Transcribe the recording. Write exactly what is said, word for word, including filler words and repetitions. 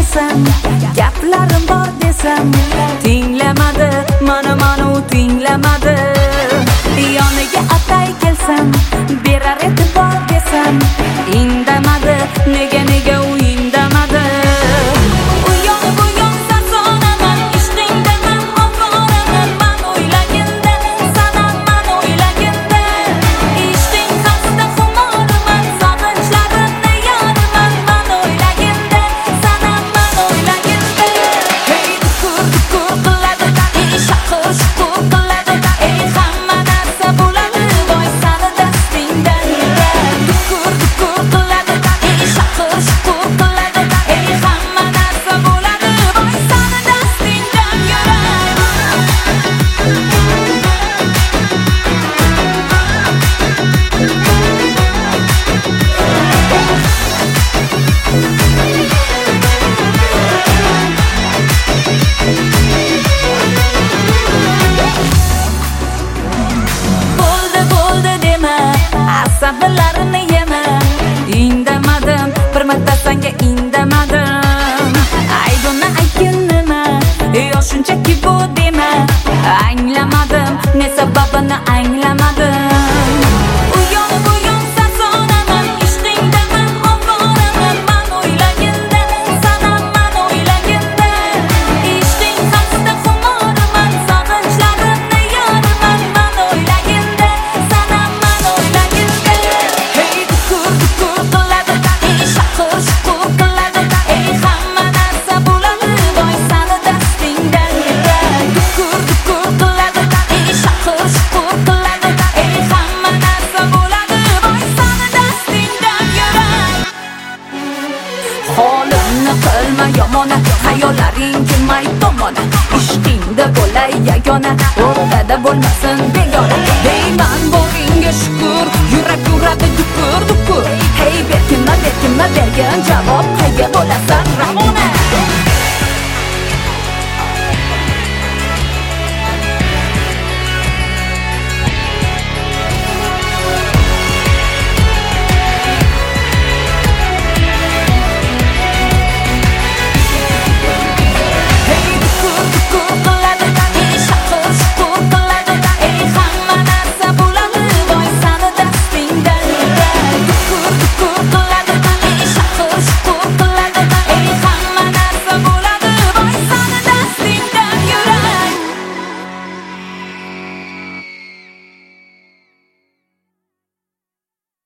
desam, gaplarim bor desam, tinglamadi, mana mana u tinglamadi. Yoniga atay kelsam, berar edi bor desam, indamadi, nega nega u indamadi. U yon bu yon sarsonaman, ishqingdaman ovoraman, man o'ylaganda, sanam man o'ylaganda. Ishqing xasta xumorman, sog'inchlarimni yorman, man o'ylaganda, sanam man o'ylaganda. Hey dukur dukur qiladi, ey shaqir shukur qiladi, ey hamma narsa bo'ladi, voy sani dastingdan yurar. Dukur dukur qiladi, ey shaqir shukur qiladi, ey hamma narsa bo'ladi, voy sani dastingdan yurar. Bo'ldi bo'ldi dema, asablarimni yema. Indamadim, bir marta senga indamadim. Aybimni aytgin nima, yo shunchaki bu dema. Anglamadim, ne sababini anglamadim. U yon bu yon sarsonaman, ishqingdaman ovoraman, man o'ylaganda, sanam man o'ylaganda. Ishqing xasta xumorman, sog'inchlarimni yorman, man o'ylaganda, sanam man o'ylaganda. Hey dukur dukur qiladi, ey shaqir shukur qiladi, ey hamma narsa bo'ladi, voy sani dastingdan yurar. Dukur dukur qiladi, ey shaqir shukur qiladi, ey hamma narsa bo'ladi, voy sani dastingdan yurar. Holimni qilma yomona, xayollaring kelmay tomona. Ishqingda bo'lay yagona, o'rtada bo'lmasin begona. Deyman boringga shukur, yurak uradi dukur dukur. Hey berkinma berkinma bergin javob, qayga bo'lasan